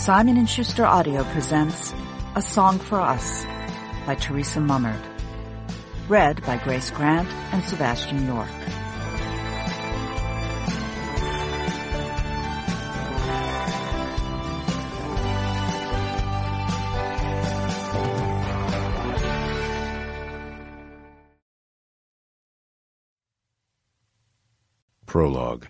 Simon & Schuster Audio presents A Song for Us by Teresa Mummerd. Read by Grace Grant and Sebastian York. Prologue.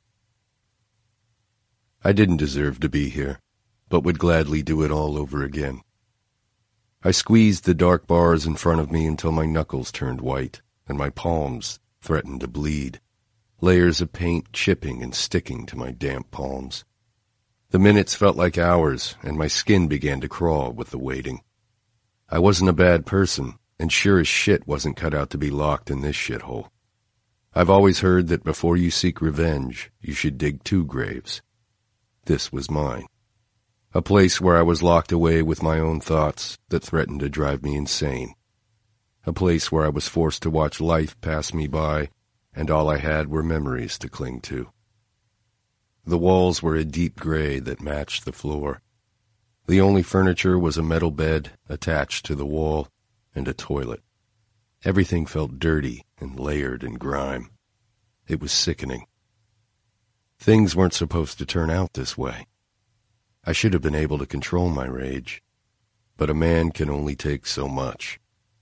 I didn't deserve to be here, but would gladly do it all over again. I squeezed the dark bars in front of me until my knuckles turned white and my palms threatened to bleed, layers of paint chipping and sticking to my damp palms. The minutes felt like hours, and my skin began to crawl with the waiting. I wasn't a bad person, and sure as shit wasn't cut out to be locked in this shithole. I've always heard that before you seek revenge, you should dig 2 graves. This was mine. A place where I was locked away with my own thoughts that threatened to drive me insane. A place where I was forced to watch life pass me by, and all I had were memories to cling to. The walls were a deep gray that matched the floor. The only furniture was a metal bed attached to the wall and a toilet. Everything felt dirty and layered in grime. It was sickening. Things weren't supposed to turn out this way. I should have been able to control my rage, but a man can only take so much.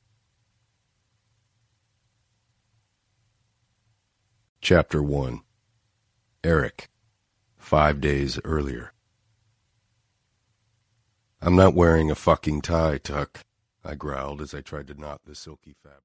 Chapter 1. Eric, 5 days earlier. I'm not wearing a fucking tie, Tuck, I growled as I tried to knot the silky fabric.